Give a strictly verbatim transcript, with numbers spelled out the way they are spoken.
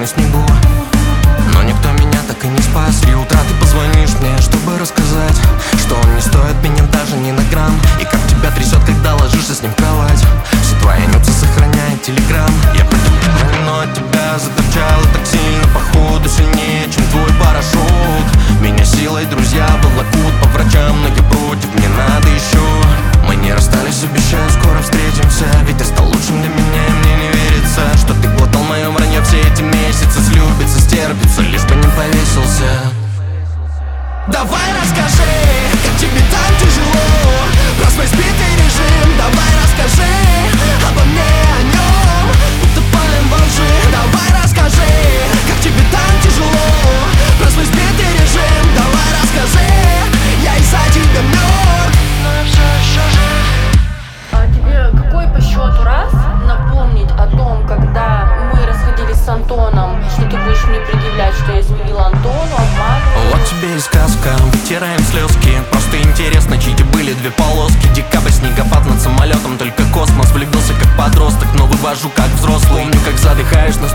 на снегу. Но никто меня так и не спас. Три утра ты позвонишь мне, чтобы рассказать, что он не стоит меня даже ни на грамм. И как тебя трясет, когда ложишься с ним в кровать. Все твои нюцы сохраняет телеграм. Я потерял, но от тебя заторчало так сильно, походу сильнее, чем твой парашют. Меня силой друзья волокут по врачам, но я против, мне надо еще. Мы не расстались, обещаю, скоро встретимся. Ведь ты стал лучшим для меня, и мне не верится, что ты глотал мое вранье все эти месяцы. Слюбится, стерпится, лишь бы не повесился. Давай расскажи, как тебе там тяжело, про свой сбитый режим. Давай расскажи обо мне, о нем, утопаем во лжи. Давай расскажи, как тебе там тяжело, про свой сбитый режим. Давай расскажи, я из-за тебя мертв, но я все еще жив. А тебе какой по счету раз напомнить о том, когда мы расходились с Антоном, что ты будешь мне предъявлять, что я изменила Антону, обманывала? Вот тебе и сказка, вытираем слезки. Просто интересно, чьи были две полоски. Декабрь, снегопад над самолетом, только космос. Влюбился как подросток, но вывожу как взрослый. Помню, как задыхаешь на